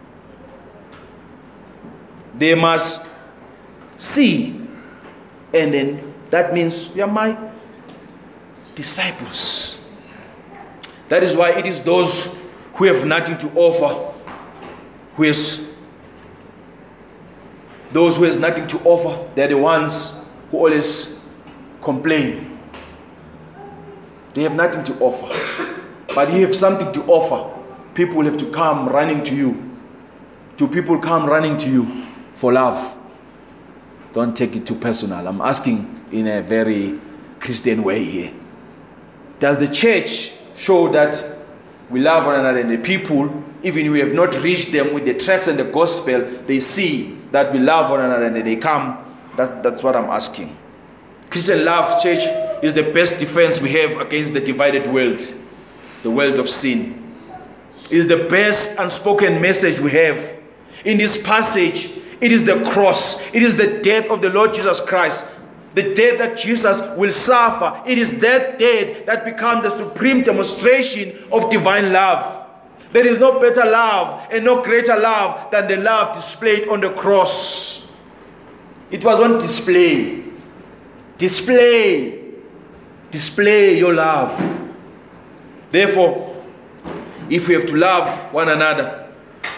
[SPEAKER 1] They must see, and then that means you are my disciples. That is why it is those who have nothing to offer, who is those who has nothing to offer, they're the ones who always complain. They have nothing to offer. But you have something to offer. People have to come running to you. Do people come running to you for love? Don't take it too personal. I'm asking in a very Christian way here. Does the church show that we love one another, and the people, even if we have not reached them with the tracts and the gospel, they see that we love one another and they come? That's, that's what I'm asking. Christian love, church, is the best defense we have against the divided world, the world of sin. It is the best unspoken message we have. In this passage, it is the cross. It is the death of the Lord Jesus Christ. The death that Jesus will suffer. It is that death that becomes the supreme demonstration of divine love. There is no better love and no greater love than the love displayed on the cross. It was on display. Display. Display your love. Therefore, if we have to love one another,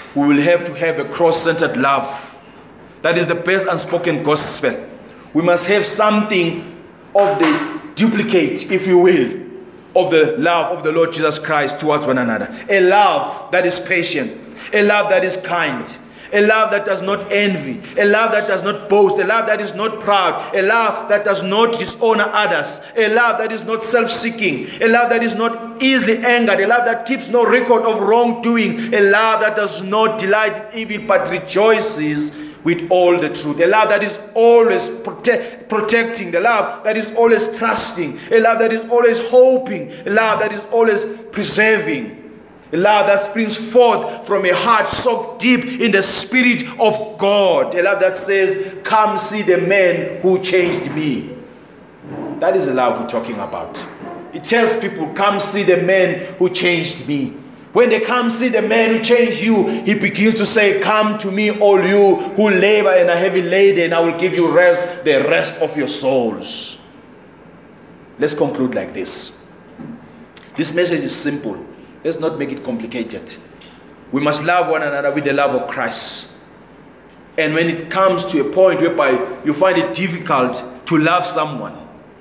[SPEAKER 1] we will have to have a cross-centered love. That is the best unspoken gospel. We must have something of the duplicate, if you will, of the love of the Lord Jesus Christ towards one another. A love that is patient, a love that is kind, a love that does not envy, a love that does not boast, a love that is not proud, a love that does not dishonor others, a love that is not self-seeking, a love that is not easily angered, a love that keeps no record of wrongdoing, a love that does not delight in evil but rejoices with all the truth, a love that is always prote- protecting, the love that is always trusting, a love that is always hoping, a love that is always preserving, a love that springs forth from a heart soaked deep in the Spirit of God, a love that says, come see the man who changed me. That is the love we're talking about. It tells people, come see the man who changed me. When they come see the man who changed you, he begins to say, come to me, all you who labor and are heavy laden, and I will give you rest, the rest of your souls. Let's conclude like this. This message is simple. Let's not make it complicated. We must love one another with the love of Christ. And when it comes to a point whereby you find it difficult to love someone,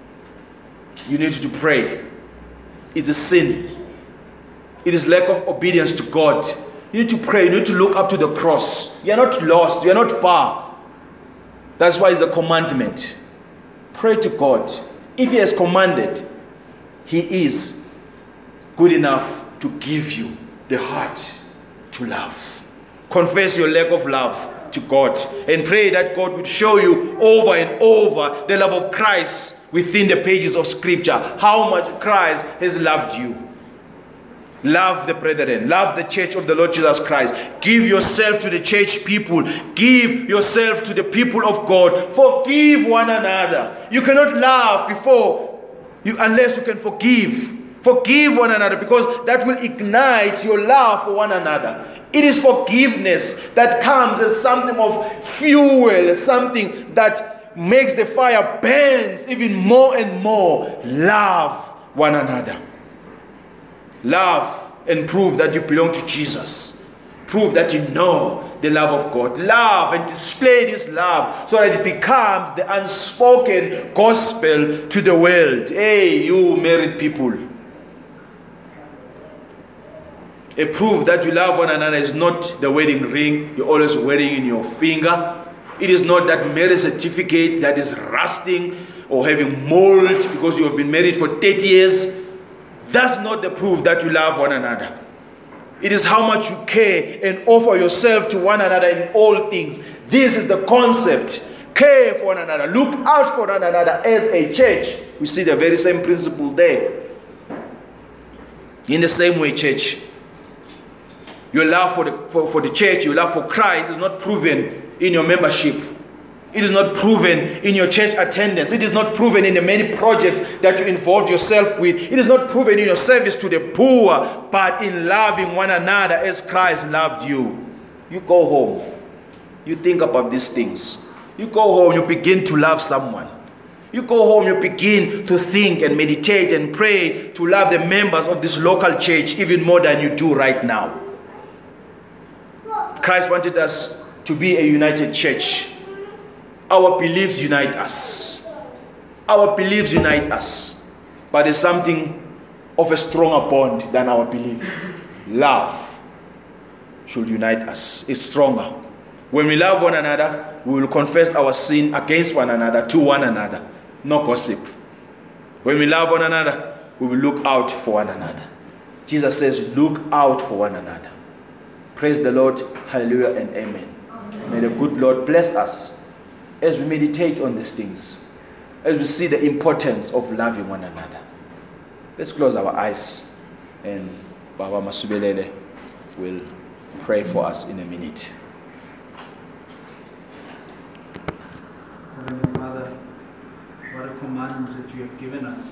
[SPEAKER 1] you need to pray. It's a sin. It is lack of obedience to God. You need to pray. You need to look up to the cross. You are not lost. You are not far. That's why it's a commandment. Pray to God. If He has commanded, He is good enough to give you the heart to love. Confess your lack of love to God and pray that God would show you over and over the love of Christ within the pages of Scripture. How much Christ has loved you. Love the brethren. Love the church of the Lord Jesus Christ. Give yourself to the church people. Give yourself to the people of God. Forgive one another. You cannot love before you unless you can forgive. Forgive one another, because that will ignite your love for one another. It is forgiveness that comes as something of fuel, something that makes the fire burn even more and more. Love one another. Love and prove that you belong to Jesus. Prove that you know the love of God. Love and display this love so that it becomes the unspoken gospel to the world. Hey, you married people. A proof that you love one another is not the wedding ring you're always wearing in your finger. It is not that marriage certificate that is rusting or having mold because you have been married for thirty years. That's not the proof that you love one another. It is how much you care and offer yourself to one another in all things. This is the concept. Care for one another. Look out for one another as a church. We see the very same principle there. In the same way, church, your love for the, for, for the church, your love for Christ is not proven in your membership. It is not proven in your church attendance. It is not proven in the many projects that you involve yourself with. It is not proven in your service to the poor, but in loving one another as Christ loved you. You go home. You think about these things. You go home, you begin to love someone. You go home, you begin to think and meditate and pray to love the members of this local church even more than you do right now. Christ wanted us to be a united church. Our beliefs unite us. Our beliefs unite us. But there's something of a stronger bond than our belief. Love should unite us. It's stronger. When we love one another, we will confess our sin against one another to one another. No gossip. When we love one another, we will look out for one another. Jesus says, look out for one another. Praise the Lord. Hallelujah and amen. Amen. May the good Lord bless us as we meditate on these things, as we see the importance of loving one another. Let's close our eyes and Baba Masubelele will pray for us in a minute.
[SPEAKER 2] Heavenly Father, what a command that you have given us.